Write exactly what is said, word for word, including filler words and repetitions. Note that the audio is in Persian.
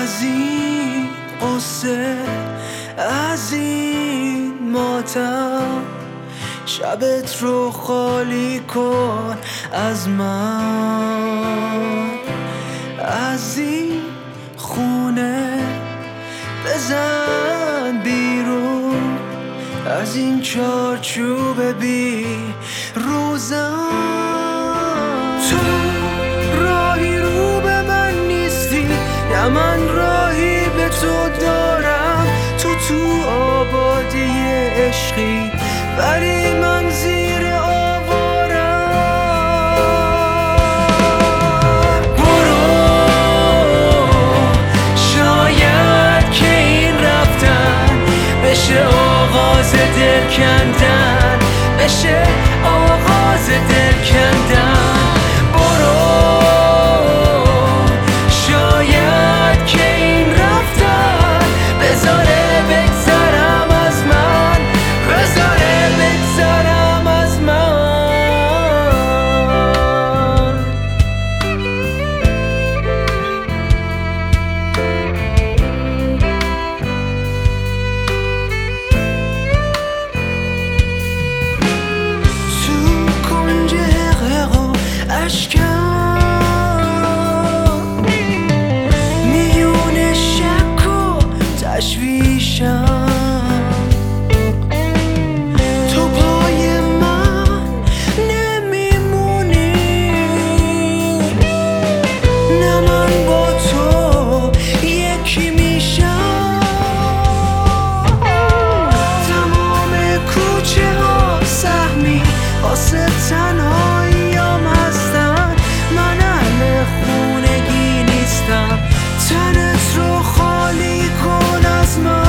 از این قصه، از این ماتم، شبت رو خالی کن از من. از این خونه بزن بیرون، از این چارچوب بی روزم. تو راهی رو به من نیستی، نه من راهی به تو دارم. تو تو آبادی عشقی ولی من زیر آوارم. برو، شاید که این رفتن بشه آغاز دل کندن، بشه آغاز دل کندن. برو، شاید که این رفتن بذاره بگذرم از من، بذاره بگذرم از من. اشکم میونه شک و تشویشم، تو پای من نمیمونی، نه من با تو یکی میشم. تمام کوچه ها سهمی واسه تنهاییام هستن، من اهل خونگی نیستم. تنت رو خالی کن از من.